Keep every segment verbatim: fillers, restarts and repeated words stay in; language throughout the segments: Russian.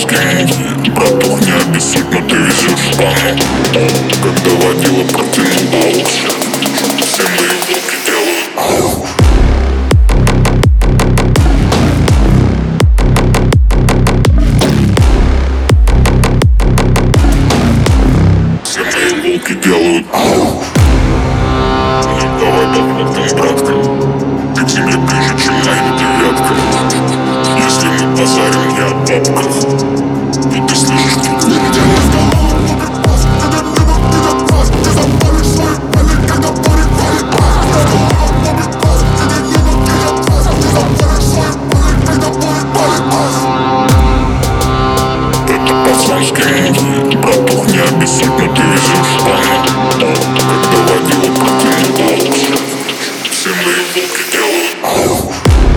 пацанские муки. Братух, не обессудь, но ты везешь штаны. Когда водила протянул аукс, все мои волки делают ау. Все мои волки делают ау. Давай попробуем, братка. Ты к земле ближе, чем моя девятка. Если мы базарим не о бабках, то ты слышишь фигуру. Это пацанские муки. Братух, не обессудь, но ты везешь штаны. Когда водила протянул аукс, все мои волки делают ау.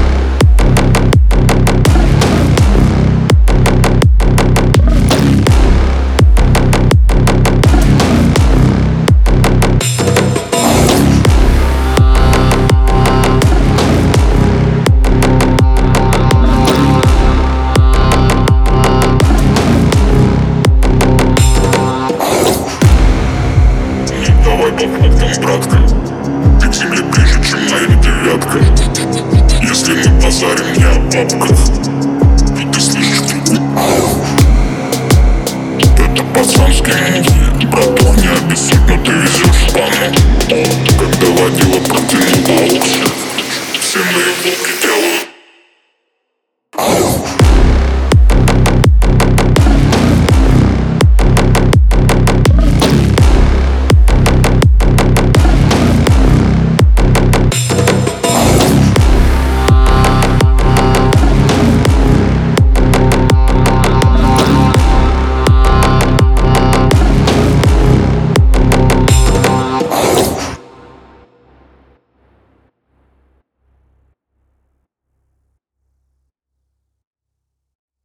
Давай попробуем, братка. Ты к земле ближе, чем моя девятка. Если мы базарим не о бабках, то ты слышишь фигуру. Это пацанские муки. Братух, не обессудь, но ты везешь штаны. Когда водила протянул аукс, все мои волки делают